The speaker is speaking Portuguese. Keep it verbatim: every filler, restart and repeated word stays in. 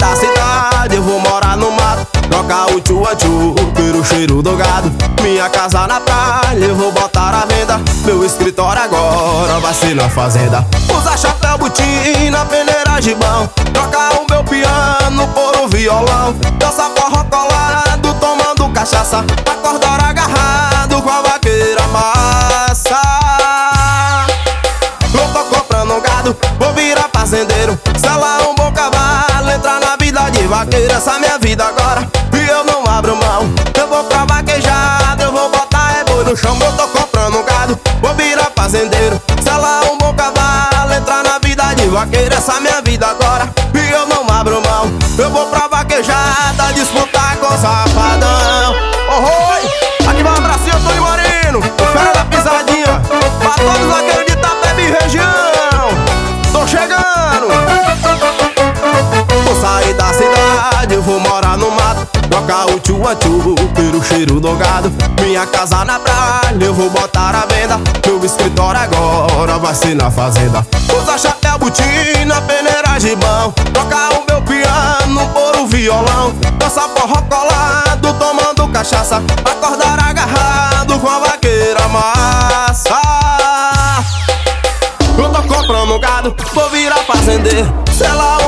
da cidade, eu vou morar no mato, trocar o tchu-a-tchu pelo cheiro do gado. Minha casa na praia, eu vou botar à venda. Meu escritório agora vai ser na fazenda. Usar chapéu, botina, peneira, gibão, trocar o meu piano por um violão. Dança forró colado, tomando cachaça, acordar agarrado com a vaqueira massa. Eu tô comprando gado, vou virar fazendeiro, selar um bom cavalo, entrar na vida de vaqueiro. Essa é minha vida agora e eu não abro mão. Eu vou pra vaquejada, eu vou botar é boi no chão. Eu tô comprando gado, vou virar fazendeiro, selar um bom cavalo, entrar na vida de vaqueiro. Essa é minha vida agora e eu não abro mão. Eu vou pra vaquejada, disputar com o safadão. Oh, oi! Aqui vai um abracinho, Antônio Moreno, o fera da pisadinha, pra todos vaqueiros de Itapeba e região. Tô chegando. Vou sair da cidade, eu vou morar no mato, trocar o tchu-a-tchu pelo cheiro do gado. Minha casa na praia, eu vou botar à venda. Meu escritório agora vai ser na fazenda. Usar chapéu, botina, peneira, gibão, trocar o meu piano por um violão. Dançar forró colado, tomando cachaça, acordar agarrado com a vaqueira massa. Eu tô comprando gado, vou virar fazendeiro, selar